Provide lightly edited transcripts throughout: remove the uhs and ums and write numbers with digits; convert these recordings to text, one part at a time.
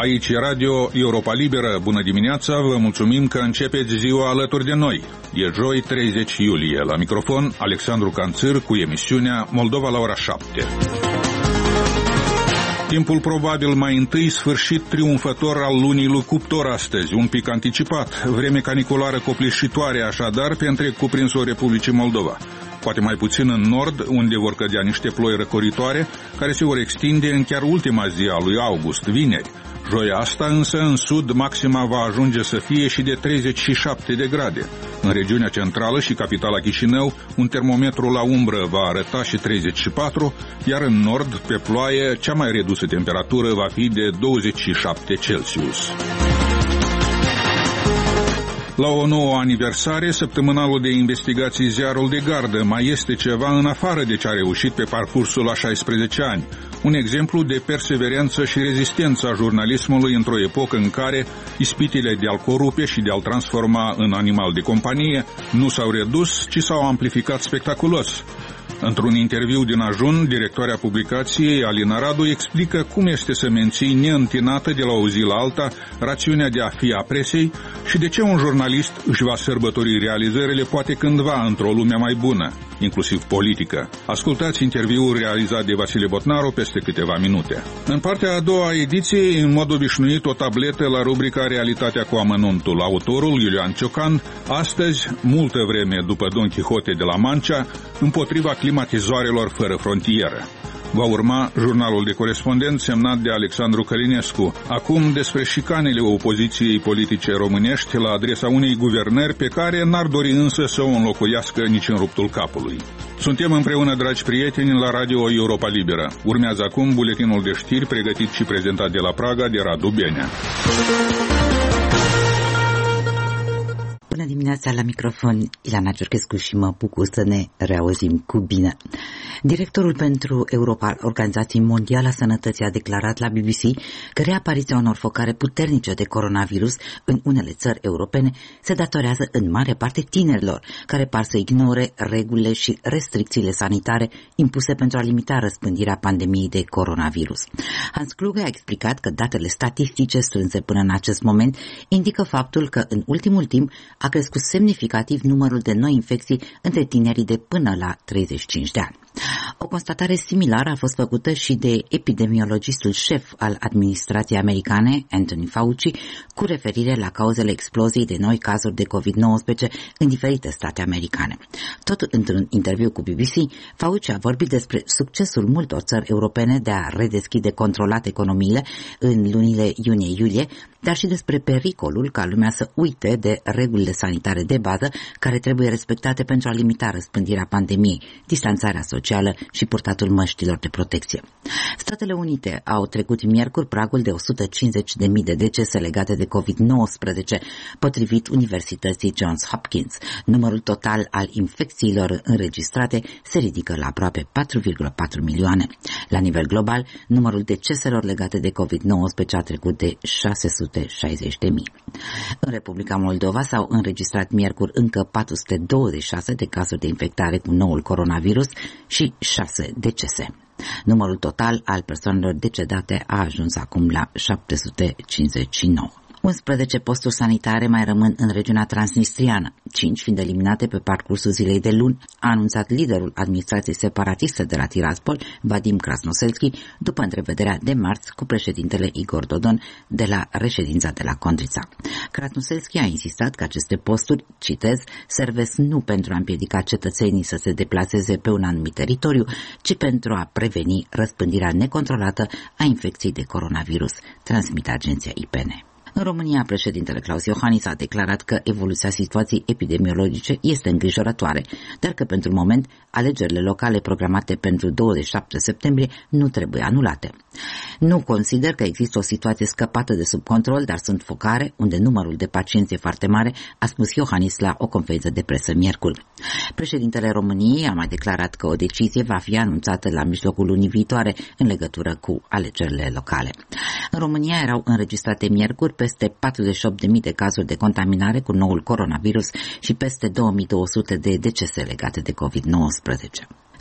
Aici e Radio Europa Liberă. Bună dimineața, vă mulțumim că începeți ziua alături de noi. E joi 30 iulie. La microfon, Alexandru Canțir cu emisiunea Moldova la ora 7. Timpul probabil mai întâi sfârșit triumfător al lunii lui Cuptor astăzi, un pic anticipat, vreme caniculară copleșitoare așadar pe întreg cuprinsul Republicii Moldova. Poate mai puțin în nord, unde vor cădea niște ploi răcoritoare, care se vor extinde în chiar ultima zi a lui august, vineri. Joia asta însă în sud maxima va ajunge să fie și de 37 de grade. În regiunea centrală și capitala Chișinău, un termometru la umbră va arăta și 34, iar în nord, pe ploaie, cea mai redusă temperatură va fi de 27 Celsius. La o nouă aniversare, săptămânalul de investigații Ziarul de Gardă mai este ceva în afară de ce a reușit pe parcursul a 16 ani. Un exemplu de perseverență și rezistență a jurnalismului într-o epocă în care ispitile de a-l corupe și de a-l transforma în animal de companie nu s-au redus, ci s-au amplificat spectaculos. Într-un interviu din ajun, directoarea publicației, Alina Radu, explică cum este să menții neîntinată de la o zi la alta rațiunea de a fi a presei și de ce un jurnalist își va sărbători realizările poate cândva într-o lume mai bună, inclusiv politică. Ascultați interviul realizat de Vasile Botnaru peste câteva minute. În partea a doua a ediției, în mod obișnuit, o tabletă la rubrica Realitatea cu amănuntul. Autorul, Iulian Ciocan, astăzi, multă vreme după Don Quixote de la Mancia, împotriva climatizoarelor fără frontieră. Va urma jurnalul de corespondent semnat de Alexandru Călinescu. Acum despre șicanele opoziției politice românești la adresa unei guvernări pe care n-ar dori însă să o înlocuiască nici în ruptul capului. Suntem împreună, dragi prieteni, la Radio Europa Liberă. Urmează acum buletinul de știri pregătit și prezentat de la Praga de Radu Benea. Bună dimineața, la microfon Ilana Ciorchescu și mă bucur să ne reauzim cu bine. Directorul pentru Europa, Organizației Mondiale a Sănătății, a declarat la BBC că reapariția unor focare puternice de coronavirus în unele țări europene se datorează în mare parte tinerilor, care par să ignore regulile și restricțiile sanitare impuse pentru a limita răspândirea pandemiei de coronavirus. Hans Kluge a explicat că datele statistice strânse până în acest moment indică faptul că în ultimul timp a crescut semnificativ numărul de noi infecții între tinerii de până la 35 de ani. O constatare similară a fost făcută și de epidemiologistul șef al administrației americane, Anthony Fauci, cu referire la cauzele exploziei de noi cazuri de COVID-19 în diferite state americane. Tot într-un interviu cu BBC, Fauci a vorbit despre succesul multor țări europene de a redeschide controlat economiile în lunile iunie-iulie, dar și despre pericolul ca lumea să uite de regulile sanitare de bază care trebuie respectate pentru a limita răspândirea pandemiei, distanțarea socială și purtatul măștilor de protecție. Statele Unite au trecut miercuri pragul de 150.000 de decese legate de COVID-19, potrivit Universității Johns Hopkins. Numărul total al infecțiilor înregistrate se ridică la aproape 4,4 milioane. La nivel global, numărul deceselor legate de COVID-19 a trecut de 660.000. În Republica Moldova s-au înregistrat miercuri încă 426 de cazuri de infectare cu noul coronavirus și 6 decese. Numărul total al persoanelor decedate a ajuns acum la 759. 11 posturi sanitare mai rămân în regiunea transnistriană, 5 fiind eliminate pe parcursul zilei de luni, a anunțat liderul administrației separatiste de la Tiraspol, Vadim Krasnoselski, după întrevederea de marți cu președintele Igor Dodon de la reședința de la Condrița. Krasnoselski a insistat că aceste posturi, citez, servesc nu pentru a împiedica cetățenii să se deplaseze pe un anumit teritoriu, ci pentru a preveni răspândirea necontrolată a infecției de coronavirus, transmite agenția IPN. În România, președintele Claus Iohannis a declarat că evoluția situației epidemiologice este îngrijorătoare, dar că pentru moment alegerile locale programate pentru 27 septembrie nu trebuie anulate. Nu consider că există o situație scăpată de sub control, dar sunt focare unde numărul de pacienți e foarte mare, a spus Iohannis la o conferință de presă miercuri. Președintele României a mai declarat că o decizie va fi anunțată la mijlocul lunii viitoare în legătură cu alegerile locale. În România erau înregistrate miercuri peste 48.000 de cazuri de contaminare cu noul coronavirus și peste 2200 de decese legate de COVID-19.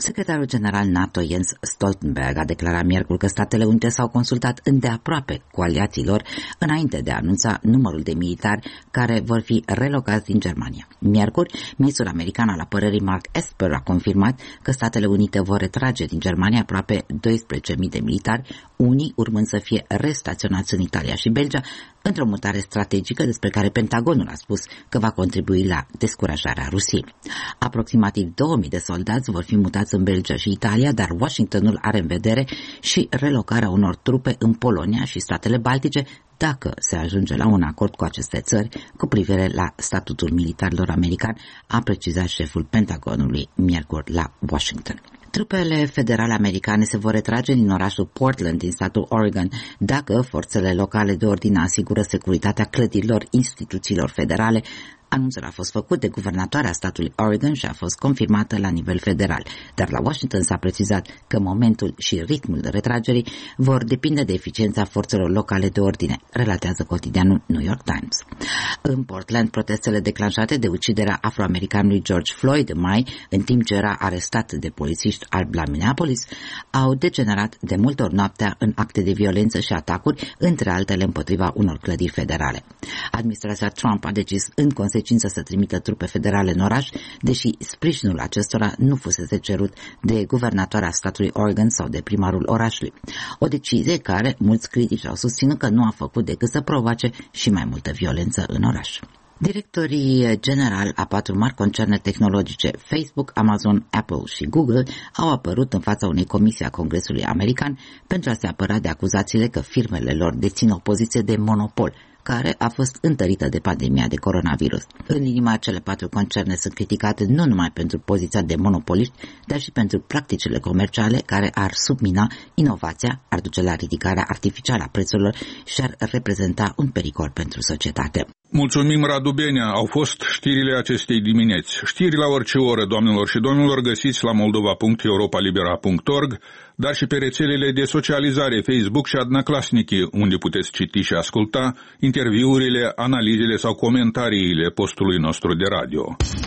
Secretarul general NATO Jens Stoltenberg a declarat miercuri că Statele Unite s-au consultat îndeaproape cu aliații lor înainte de a anunța numărul de militari care vor fi relocați din Germania. Miercuri, ministrul american al apărării Mark Esper a confirmat că Statele Unite vor retrage din Germania aproape 12.000 de militari, unii urmând să fie restaționați în Italia și Belgia, într-o mutare strategică despre care Pentagonul a spus că va contribui la descurajarea Rusiei. Aproximativ 2000 de soldați vor fi mutați în Belgia și Italia, dar Washingtonul are în vedere și relocarea unor trupe în Polonia și statele Baltice, dacă se ajunge la un acord cu aceste țări cu privire la statutul militarilor americani, a precizat șeful Pentagonului miercuri la Washington. Trupele federale americane se vor retrage din orașul Portland, din statul Oregon, dacă forțele locale de ordine asigură securitatea clădirilor instituțiilor federale. Anunțul a fost făcut de guvernatoarea statului Oregon și a fost confirmată la nivel federal, dar la Washington s-a precizat că momentul și ritmul de retragerii vor depinde de eficiența forțelor locale de ordine, relatează cotidianul New York Times. În Portland, protestele declanșate de uciderea afroamericanului George Floyd în mai, în timp ce era arestat de polițiști albi la Minneapolis, au degenerat de multe ori noaptea în acte de violență și atacuri, între altele împotriva unor clădiri federale. Administrația Trump a decis în consecință să trimită trupe federale în oraș, deși sprijinul acestora nu fusese cerut de guvernatoarea statului Oregon sau de primarul orașului. O decizie care mulți critici au susținut că nu a făcut decât să provoace și mai multă violență în oraș. Directorii generali a 4 mari concerne tehnologice, Facebook, Amazon, Apple și Google, au apărut în fața unei comisii a Congresului American pentru a se apăra de acuzațiile că firmele lor dețin o poziție de monopol, care a fost întărită de pandemia de coronavirus. În inima, cele 4 concerne sunt criticate nu numai pentru poziția de monopoliști, dar și pentru practicile comerciale care ar submina inovația, ar duce la ridicarea artificială a prețurilor și ar reprezenta un pericol pentru societate. Mulțumim, Radu Benea. Au fost știrile acestei dimineți. Știri la orice oră, doamnelor și domnilor, găsiți la moldova.europalibera.org, dar și pe rețelele de socializare Facebook și Adnaclasniki, unde puteți citi și asculta interviurile, analizele sau comentariile postului nostru de radio.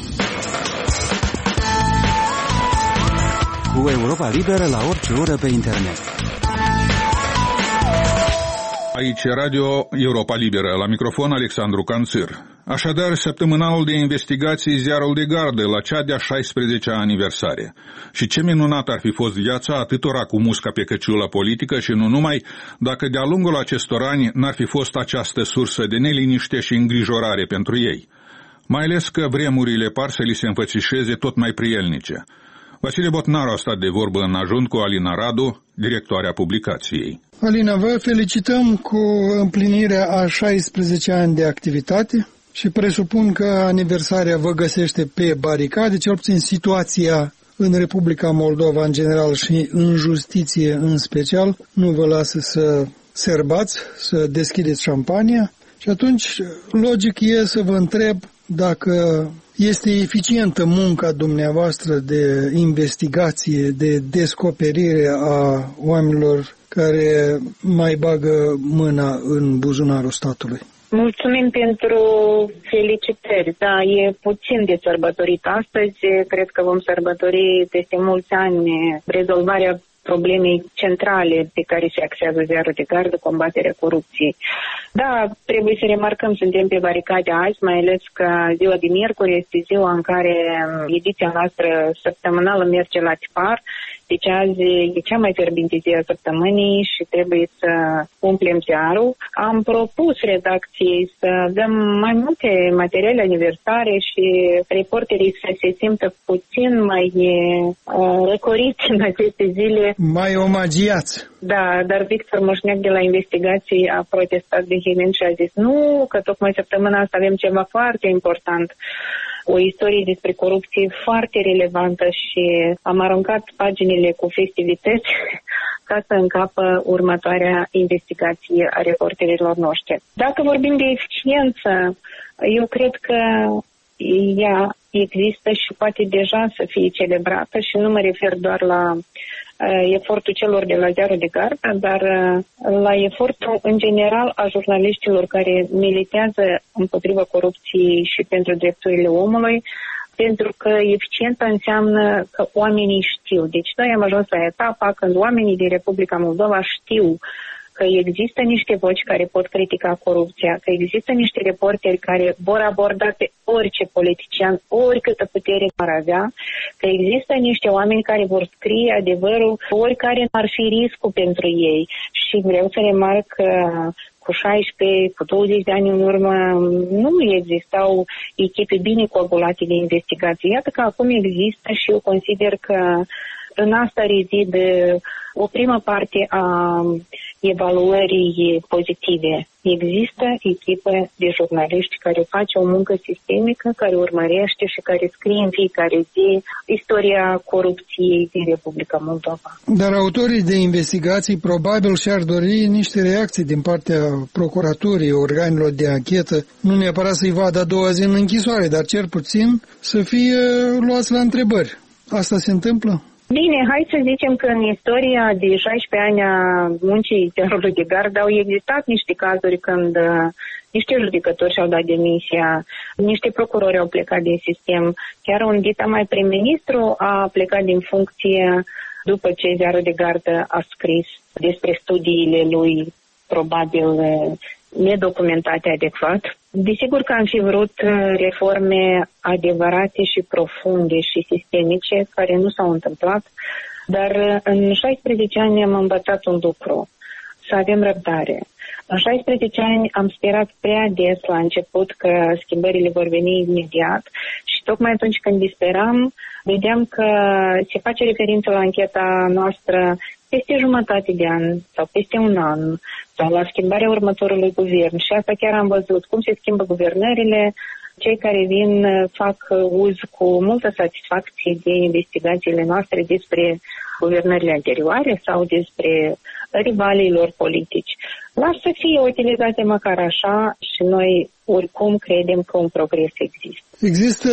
Cu Europa Liberă la orice oră pe internet. Aici Radio Europa Liberă, la microfon Alexandru Canțir. Așadar, săptămânalul de investigații Ziarul de Gardă la cea de-a 16-a aniversare. Și ce minunat ar fi fost viața atâtora cu musca pe căciulă politică și nu numai, dacă de-a lungul acestor ani n-ar fi fost această sursă de neliniște și îngrijorare pentru ei. Mai ales că vremurile par să li se înfățișeze tot mai prielnice. Vasile Botnaru a stat de vorbă în ajun cu Alina Radu, directoarea publicației. Alina, vă felicităm cu împlinirea a 16 ani de activitate și presupun că aniversarea vă găsește pe baricade, cel puțin situația în Republica Moldova în general și în justiție în special nu vă lasă să serbați, să deschideți șampania și atunci logic e să vă întreb dacă este eficientă munca dumneavoastră de investigație, de descoperire a oamenilor care mai bagă mâna în buzunarul statului. Mulțumim pentru felicitări. Da, e puțin de sărbătorit astăzi. Cred că vom sărbători peste mulți ani rezolvarea problemei centrale pe care se axează Ziarul de Gardă, combaterea corupției. Da, trebuie să remarcăm, suntem pe baricade azi, mai ales că ziua de miercuri este ziua în care ediția noastră săptămânală merge la tipar. Deci azi e cea mai fierbinte zi a săptămânii și trebuie să umplem ziarul. Am propus redacției să dăm mai multe materiale aniversare și reporterii să se simtă puțin mai răcoriți în aceste zile. Mai omagiați. Da, dar Victor Moșneac de la investigații a protestat vehement și a zis nu, că tocmai săptămâna asta avem ceva foarte important. O istorie despre corupție foarte relevantă și am aruncat paginile cu festivități ca să încapă următoarea investigație a reporterilor noștri. Dacă vorbim de eficiență, eu cred că ea există și poate deja să fie celebrată și nu mă refer doar la efortul celor de la Ziarul de Gardă, dar la efortul în general a jurnaliștilor care militează împotriva corupției și pentru drepturile omului, pentru că eficiența înseamnă că oamenii știu. Deci noi am ajuns la etapa când oamenii din Republica Moldova știu că există niște voci care pot critica corupția, că există niște reporteri care vor aborda pe orice politician, oricâtă putere ar avea, că există niște oameni care vor scrie adevărul, oricare ar fi riscul pentru ei. Și vreau să remarc că cu 16, cu 20 de ani în urmă nu existau echipe bine coagulate de investigație. Iată că acum există și eu consider că în asta rezidă o primă parte a evaluării pozitive. Există echipă de jurnaliști care face o muncă sistemică, care urmărește și care scrie în fiecare zi istoria corupției din Republica Moldova. Dar autorii de investigații probabil și-ar dori niște reacții din partea procuraturii, organelor de anchetă, nu neapărat să-i vadă a doua zi în închisoare, dar cel puțin să fie luați la întrebări. Asta se întâmplă? Bine, hai să zicem că în istoria de 16 ani a muncii Ziarului de Gardă au existat niște cazuri când niște judecători și-au dat demisia, niște procurori au plecat din sistem, chiar un dita mai prim-ministru a plecat din funcție după ce Ziarul de Gardă a scris despre studiile lui, probabil nedocumentate adecvat. Desigur că am fi vrut reforme adevărate și profunde și sistemice care nu s-au întâmplat, dar în 16 ani am învățat un lucru, să avem răbdare. În 16 ani am sperat prea des la început că schimbările vor veni imediat și tocmai atunci când disperam, vedeam că se face referință la ancheta noastră peste jumătate de an sau peste un an sau la schimbarea următorului guvern. Și asta chiar am văzut cum se schimbă guvernările. Cei care vin fac uz cu multă satisfacție de investigațiile noastre despre guvernările anterioare sau despre rivalii lor politici. Lasă să fie utilizate măcar așa și noi oricum credem că un progres există. Există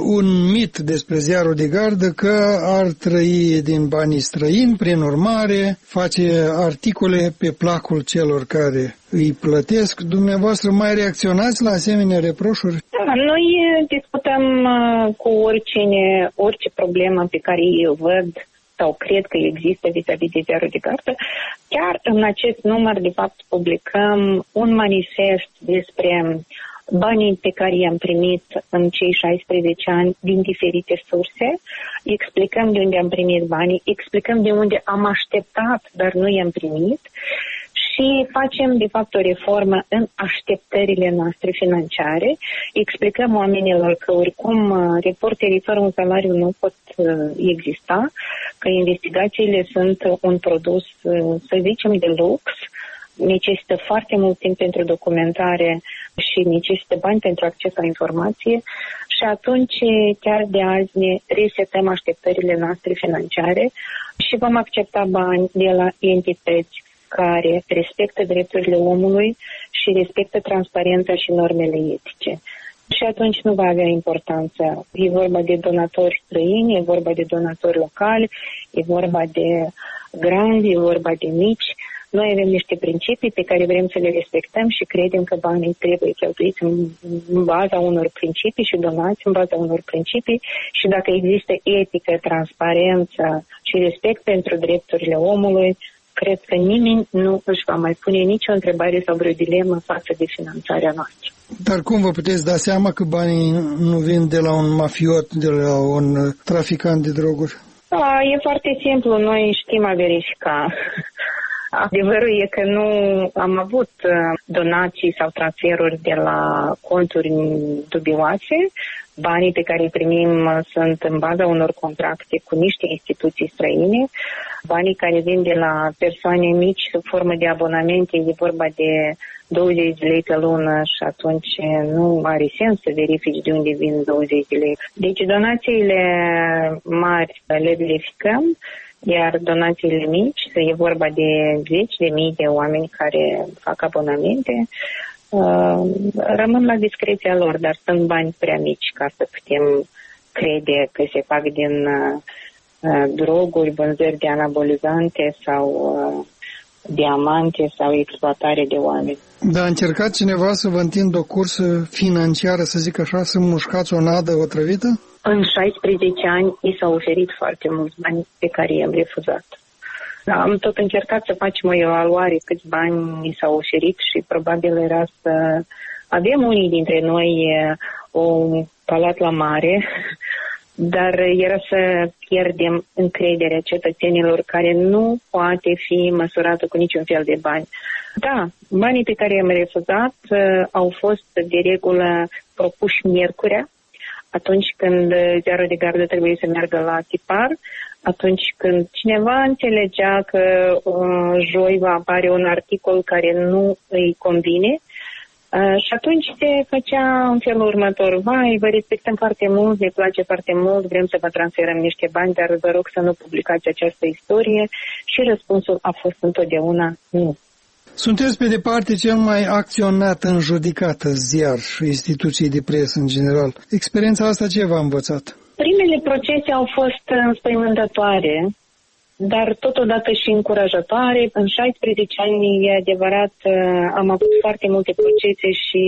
un mit despre Ziarul de Gardă că ar trăi din banii străini, prin urmare face articole pe placul celor care îi plătesc. Dumneavoastră mai reacționați la asemenea reproșuri? Da, noi discutăm cu orice problemă pe care eu văd sau cred că există vis-a-vis de Ziarul de Gardă. Chiar în acest număr, de fapt, publicăm un manifest despre banii pe care i-am primit în cei 16 ani din diferite surse, explicăm de unde am primit banii, explicăm de unde am așteptat, dar nu i-am primit și facem, de fapt, o reformă în așteptările noastre financiare. Explicăm oamenilor că, oricum, reporterii fără un salariu nu pot exista, că investigațiile sunt un produs, să zicem, de lux, necesită foarte mult timp pentru documentare și necesită bani pentru acces la informație și atunci chiar de azi ne resetăm așteptările noastre financiare și vom accepta bani de la entități care respectă drepturile omului și respectă transparența și normele etice. Și atunci nu va avea importanță. E vorba de donatori străini, e vorba de donatori locali, e vorba de grandi, e vorba de mici. Noi avem niște principii pe care vrem să le respectăm și credem că banii trebuie cheltuiți în baza unor principii și donați în baza unor principii și dacă există etică, transparență și respect pentru drepturile omului, cred că nimeni nu își va mai pune nicio întrebare sau vreo dilemă față de finanțarea noastră. Dar cum vă puteți da seama că banii nu vin de la un mafiot, de la un traficant de droguri? E foarte simplu, noi știm a verifica. Adevărul e că nu am avut donații sau transferuri de la conturi dubioase. Banii pe care îi primim sunt în baza unor contracte cu niște instituții străine. Banii care vin de la persoane mici sub formă de abonamente, e vorba de 20 de lei pe lună și atunci nu are sens să verifici de unde vin 20 de lei. Deci donațiile mari le verificăm, iar donațiile mici, e vorba de 10.000 de oameni care fac abonamente, rămân la discreția lor, dar sunt bani prea mici ca să putem crede că se fac din droguri, vânzări de anabolizante sau diamante sau exploatare de oameni. Dar a încercat cineva să vă întindă o cursă financiară, să zic așa, să mușcați o nadă otrăvită? În 16 ani i s-au oferit foarte mulți bani pe care i-am refuzat. Am tot încercat să facem o evaluare câți bani i s-au oferit și probabil era să avem unii dintre noi un palat la mare, dar era să pierdem încrederea cetățenilor care nu poate fi măsurată cu niciun fel de bani. Da, banii pe care i-am refuzat au fost de regulă propuși miercurea, atunci când ziarul de gardă trebuie să meargă la tipar, atunci când cineva înțelegea că joi va apare un articol care nu îi convine, și atunci se făcea în felul următor: vai, vă respectăm foarte mult, ne place foarte mult, vrem să vă transferăm niște bani, dar vă rog să nu publicați această istorie. Și răspunsul a fost întotdeauna nu. Sunteți pe departe cel mai acționat în judecată ziar și instituții de presă în general. Experiența asta ce v-a învățat? Primele procese au fost înspăimântătoare, dar totodată și încurajatoare. În 16 ani, e adevărat, am avut foarte multe procese și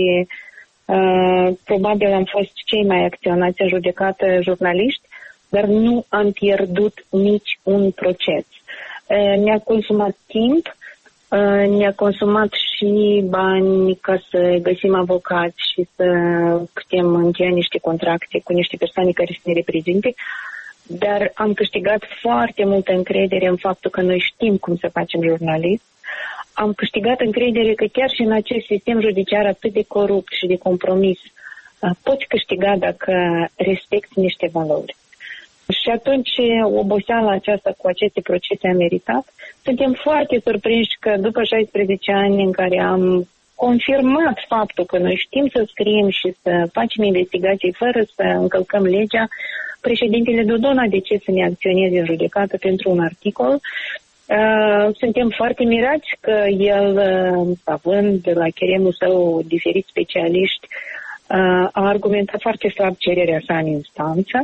probabil am fost cei mai acționați în judecată jurnaliști, dar nu am pierdut nici un proces. Ne-a consumat timp, ne-a consumat și bani ca să găsim avocați și să putem încheia niște contracte cu niște persoane care să ne reprezinte, dar am câștigat foarte multă încredere în faptul că noi știm cum să facem jurnalism. Am câștigat încredere că chiar și în acest sistem judiciar atât de corupt și de compromis poți câștiga dacă respecti niște valori. Și atunci oboseala aceasta cu aceste procese a meritat. Suntem foarte surprinși că după 16 ani în care am confirmat faptul că noi știm să scriem și să facem investigații fără să încălcăm legea, președintele Dodon a decis să ne acționeze în judecată pentru un articol. Suntem foarte mirați că el, având de la cheremul său diferiți specialiști, a argumentat foarte slab cererea sa în instanță.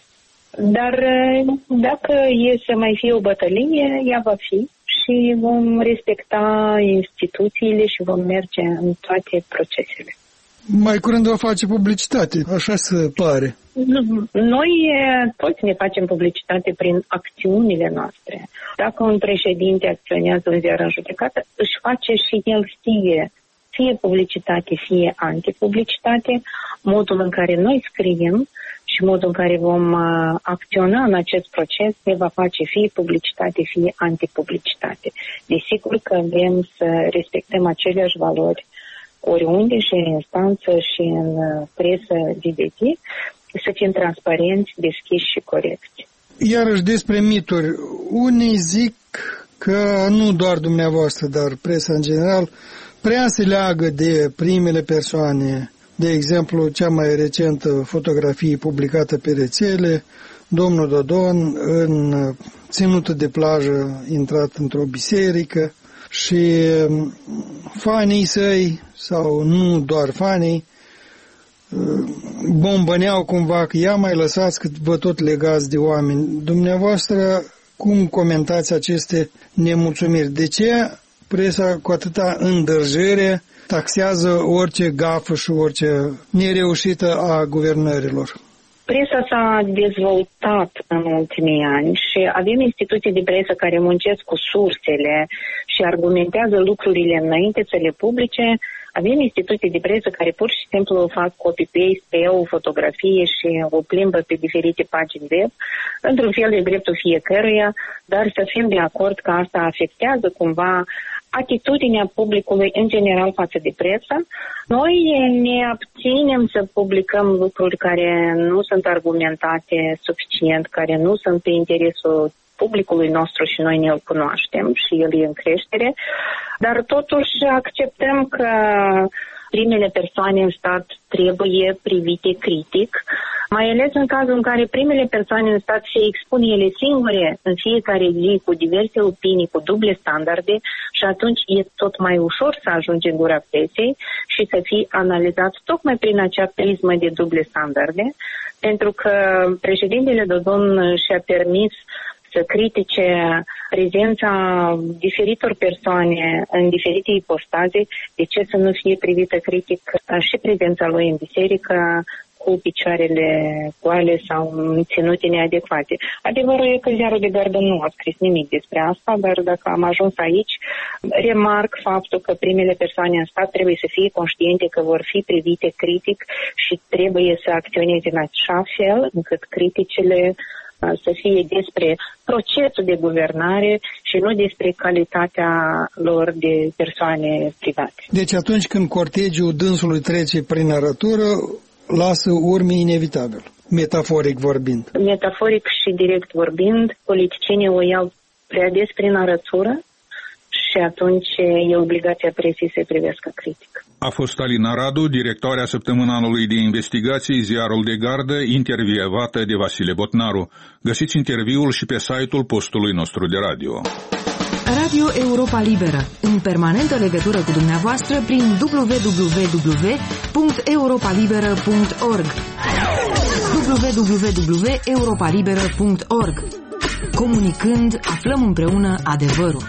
Dar dacă e să mai fie o bătălie, ea va fi și vom respecta instituțiile și vom merge în toate procesele. Mai curând va face publicitate, așa se pare. Noi toți ne facem publicitate prin acțiunile noastre. Dacă un președinte acționează un ziar în judecată, își face și el fie publicitate, fie antipublicitate, modul în care noi scriem și modul în care vom acționa în acest proces se va face fie publicitate, fie antipublicitate. Desigur că vrem să respectăm aceleași valori oriunde și în instanță și în presă zi de zi, să fim transparenți, deschiși și corecți. Iarăși despre mituri. Unii zic că nu doar dumneavoastră, dar presa în general, prea se leagă de primele persoane. De exemplu, cea mai recentă fotografie publicată pe rețele, domnul Dodon în ținută de plajă intrat într-o biserică și fanii săi, sau nu doar fanii, bombăneau cumva că ia mai lăsați că vă tot legați de oameni. Dumneavoastră, cum comentați aceste nemulțumiri? De ce presa cu atâta îndrăjire taxează orice gafă și orice nereușită a guvernărilor? Presa s-a dezvoltat în ultimii ani și avem instituții de presă care muncesc cu sursele și argumentează lucrurile înainte să le publice. Avem instituții de presă care pur și simplu fac copy-paste pe o fotografie și o plimbă pe diferite pagini web, într-un fel de dreptul fiecăruia, dar să fim de acord că asta afectează cumva atitudinea publicului în general față de presă. Noi ne abținem să publicăm lucruri care nu sunt argumentate suficient, care nu sunt pe interesul publicului nostru și noi ne-l cunoaștem și el e în creștere, dar totuși acceptăm că primele persoane în stat trebuie privite critic, mai ales în cazul în care primele persoane în stat se expun ele singure în fiecare zi cu diverse opinii, cu duble standarde și atunci e tot mai ușor să ajungi în gura presei și să fii analizat tocmai prin acea prismă de duble standarde, pentru că președintele Dodon și-a permis să critique prezența diferitor persoane în diferite ipostaze, de ce să nu fie privită critic și prezența lui în biserică, cu picioarele goale sau ținute neadecvate. Adevărul e că ziarul de gardă nu a scris nimic despre asta, dar dacă am ajuns aici, remarc faptul că primele persoane în stat trebuie să fie conștiente că vor fi privite critic și trebuie să acționeze în așa fel încât criticile să fie despre procesul de guvernare și nu despre calitatea lor de persoane private. Deci atunci când cortegiul dânsului trece prin arătură, lasă urme inevitabil, metaforic vorbind. Metaforic și direct vorbind, politicienii o iau prea des prin arătură și atunci e obligația presiei să-i privească critic. A fost Alina Radu, directoarea săptămânalului de investigații Ziarul de Gardă, intervievată de Vasile Botnaru. Găsiți interviul și pe site-ul postului nostru de radio. Radio Europa Liberă, în permanentă legătură cu dumneavoastră prin www.europalibera.org www.europalibera.org. Comunicând, aflăm împreună adevărul.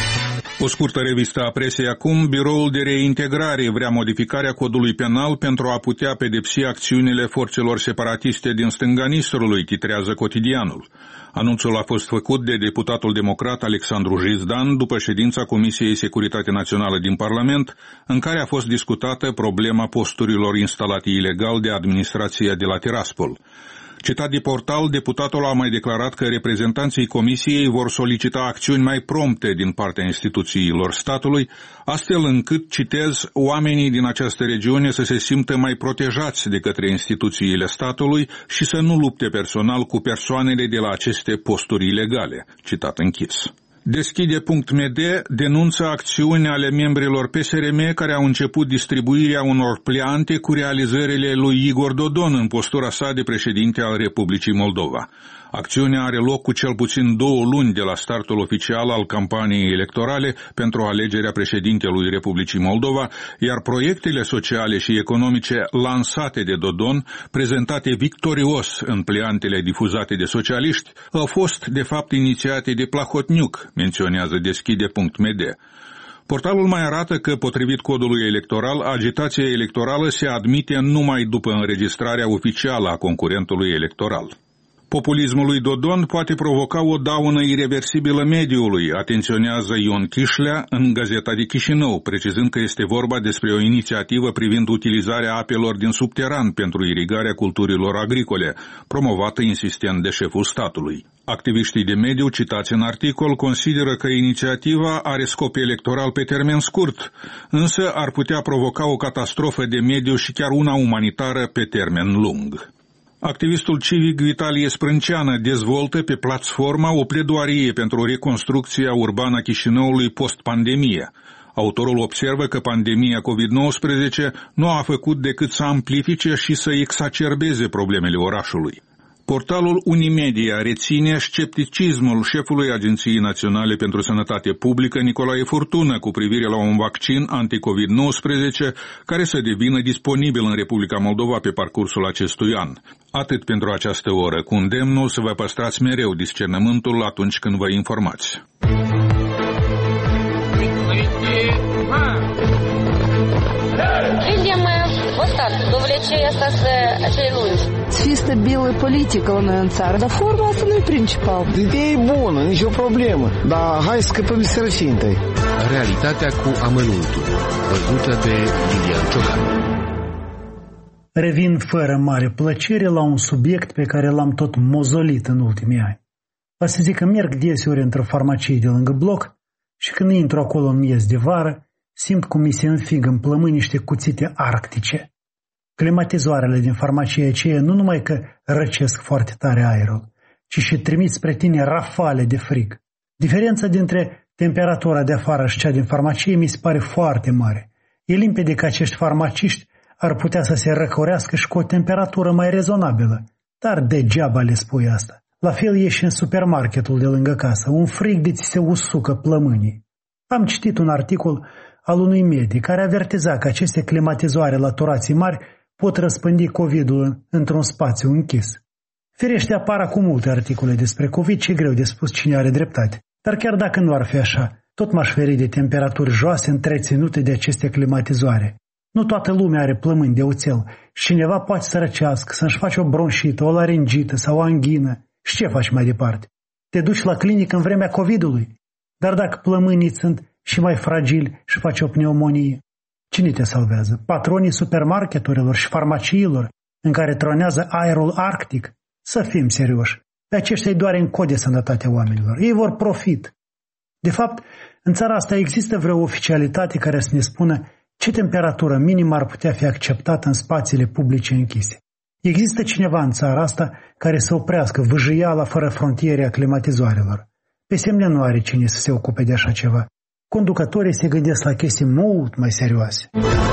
O scurtă revistă a presei acum. Biroul de reintegrare vrea modificarea codului penal pentru a putea pedepsi acțiunile forțelor separatiste din stânga Nistrului, titrează Cotidianul. Anunțul a fost făcut de deputatul democrat Alexandru Jizdan după ședința Comisiei Securitate Națională din Parlament, în care a fost discutată problema posturilor instalate ilegal de administrația de la Tiraspol. Citat de portal, deputatul a mai declarat că reprezentanții Comisiei vor solicita acțiuni mai prompte din partea instituțiilor statului, astfel încât, citez, oamenii din această regiune să se simtă mai protejați de către instituțiile statului și să nu lupte personal cu persoanele de la aceste posturi ilegale. Citat închis. Deschide.md denunță acțiuni ale membrilor PSRM care au început distribuirea unor pleante cu realizările lui Igor Dodon în postura sa de președinte al Republicii Moldova. Acțiunea are loc cu cel puțin 2 luni de la startul oficial al campaniei electorale pentru alegerea președintelui Republicii Moldova, iar proiectele sociale și economice lansate de Dodon, prezentate victorios în pleantele difuzate de socialiști, au fost de fapt inițiate de Plahotniuc, menționează Deschide.md. Portalul mai arată că, potrivit codului electoral, agitația electorală se admite numai după înregistrarea oficială a concurentului electoral. Populismul lui Dodon poate provoca o daună ireversibilă mediului, atenționează Ion Chișlea în Gazeta de Chișinău, precizând că este vorba despre o inițiativă privind utilizarea apelor din subteran pentru irigarea culturilor agricole, promovată insistent de șeful statului. Activiștii de mediu citați în articol consideră că inițiativa are scop electoral pe termen scurt, însă ar putea provoca o catastrofă de mediu și chiar una umanitară pe termen lung. Activistul civic Vitalie Sprânceană dezvoltă pe platforma o pledoarie pentru reconstrucția urbană a Chișinăului post-pandemie. Autorul observă că pandemia COVID-19 nu a făcut decât să amplifice și să exacerbeze problemele orașului. Portalul Unimedia reține scepticismul șefului Agenției Naționale pentru Sănătate Publică, Nicolae Furtună, cu privire la un vaccin anti-COVID-19 care să devină disponibil în Republica Moldova pe parcursul acestui an. Atât pentru această oră, cu îndemnul să vă păstrați mereu discernământul atunci când vă informați. Довлече остаться acei lungi. Să fie stabilă politică la noi în țară, dar forma asta nu e principal. Ideea e bună, nicio problemă, dar hai să scăpăm de sărăcie întâi. Realitatea cu amănuntul, văzută de Lilian Ciocan. Revin fără mare plăcere la un subiect pe care l-am tot mozolit în ultimii ani. Va să zic că merg deseori într-o farmacie de lângă bloc și când intru acolo în miez de vară, simt cum mi se înfig în plămâni niște cuțite arctice. Climatizoarele din farmacia aceea nu numai că răcesc foarte tare aerul, ci și trimit spre tine rafale de frig. Diferența dintre temperatura de afară și cea din farmacie mi se pare foarte mare. E limpede că acești farmaciști ar putea să se răcorească și cu o temperatură mai rezonabilă, dar degeaba le spui asta. La fel e și în supermarketul de lângă casă, un frig de ți se usucă plămânii. Am citit un articol al unui medic care avertiza că aceste climatizoare la turații mari pot răspândi COVID-ul într-un spațiu închis. Firește apar acum multe articole despre COVID și e greu de spus cine are dreptate. Dar chiar dacă nu ar fi așa, tot m-aș feri de temperaturi joase întreținute de aceste climatizoare. Nu toată lumea are plămâni de oțel și cineva poate să răcească, să-și faci o bronșită, o laringită sau o anghină. Și ce faci mai departe? Te duci la clinică în vremea COVID-ului. Dar dacă plămânii sunt și mai fragili și faci o pneumonie, cine te salvează? Patronii supermarketurilor și farmaciilor în care tronează aerul arctic? Să fim serioși. Pe aceștia îi doare în cod de sănătatea oamenilor. Ei vor profit. De fapt, în țara asta există vreo oficialitate care să ne spună ce temperatură minimă ar putea fi acceptată în spațiile publice închise. Există cineva în țara asta care să oprească vâjâiala fără frontiere a climatizoarelor. Pe semne nu are cine să se ocupe de așa ceva. Conducătorii se gândesc la chestii mult mai serioase.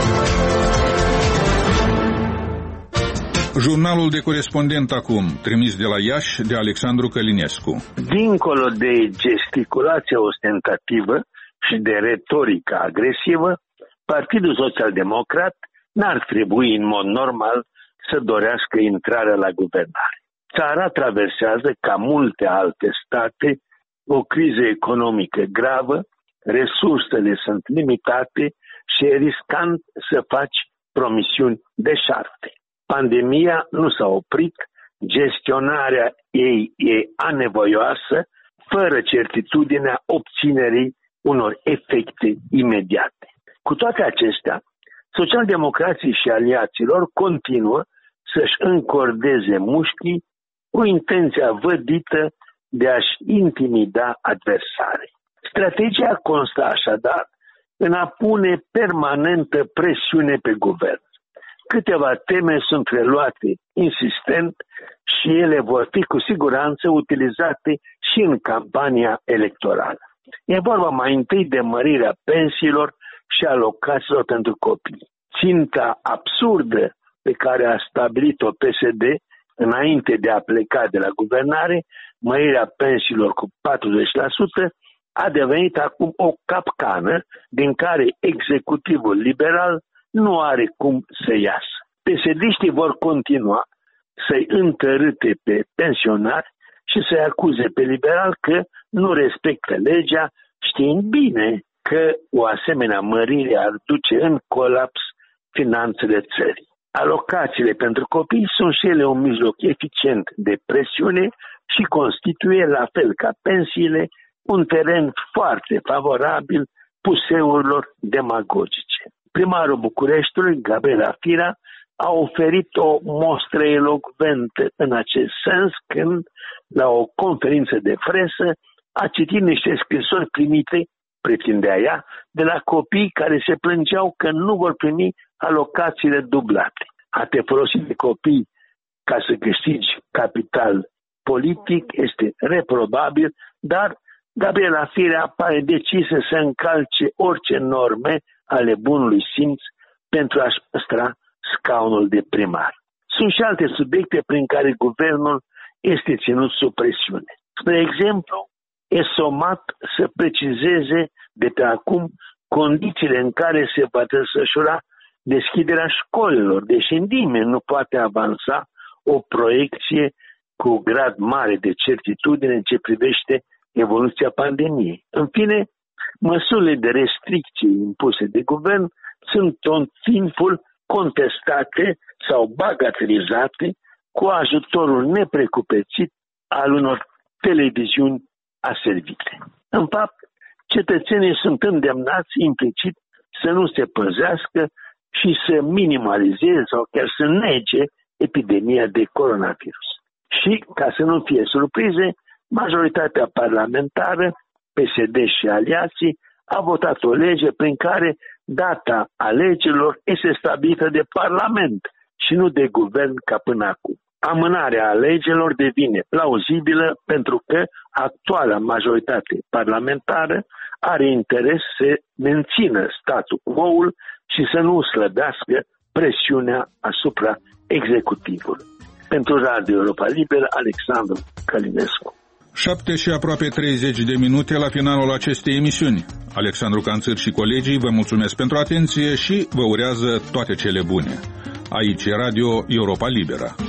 Jurnalul de corespondent acum, trimis de la Iași de Alexandru Călinescu. Dincolo de gesticulația ostentativă și de retorica agresivă, Partidul Social-Democrat n-ar trebui în mod normal să dorească intrarea la guvernare. Țara traversează, ca multe alte state, o criză economică gravă, resursele sunt limitate și e riscant să faci promisiuni deșarte. Pandemia nu s-a oprit, gestionarea ei e anevoioasă, fără certitudinea obținerii unor efecte imediate. Cu toate acestea, socialdemocrații și aliaților continuă să-și încordeze mușchii cu intenția vădită de a-și intimida adversarii. Strategia constă așadar în a pune permanentă presiune pe guvern. Câteva teme sunt reluate insistent și ele vor fi cu siguranță utilizate și în campania electorală. E vorba mai întâi de mărirea pensiilor și alocațiilor pentru copii. Ținta absurdă pe care a stabilit-o PSD înainte de a pleca de la guvernare, mărirea pensiilor cu 40%, a devenit acum o capcană din care executivul liberal nu are cum să iasă. PSD-știi vor continua să-i întărâte pe pensionari și să-i acuze pe liberal că nu respectă legea, știind bine că o asemenea mărire ar duce în colaps finanțele țării. Alocațiile pentru copii sunt și ele un mijloc eficient de presiune și constituie, la fel ca pensiile, un teren foarte favorabil puseurilor demagogice. Primarul Bucureștiului, Gabriela Firea, a oferit o mostră elocventă în acest sens când, la o conferință de presă, a citit niște scrisori primite, pretindea ea, de la copii care se plângeau că nu vor primi alocațiile dublate. A te folosi de copii ca să câștigi capital politic este reprobabil, dar Gabriela Firea pare decisă să încalce orice norme ale bunului simț pentru a-și păstra scaunul de primar. Sunt și alte subiecte prin care guvernul este ținut sub presiune. Spre exemplu, e somat să precizeze de pe acum condițiile în care se va desfășura deschiderea școlilor, deși nimeni nu poate avansa o proiecție cu grad mare de certitudine în ce privește evoluția pandemiei. În fine, măsurile de restricție impuse de guvern sunt tot timpul contestate sau bagatelizate cu ajutorul neprecupețit al unor televiziuni aservite. În fapt, cetățenii sunt îndemnați implicit să nu se păzească și să minimalizeze sau chiar să nege epidemia de coronavirus. Și, ca să nu fie surprize, majoritatea parlamentară, PSD și aliații, a votat o lege prin care data alegerilor este stabilită de Parlament și nu de guvern ca până acum. Amânarea alegerilor devine plauzibilă pentru că actuala majoritate parlamentară are interes să mențină statul quo-ul și să nu slăbească presiunea asupra executivului. Pentru Radio Europa Liberă, Alexandru Călinescu. 7 și aproape 30 de minute la finalul acestei emisiuni. Alexandru Canțăr și colegii vă mulțumesc pentru atenție și vă urează toate cele bune. Aici e Radio Europa Liberă.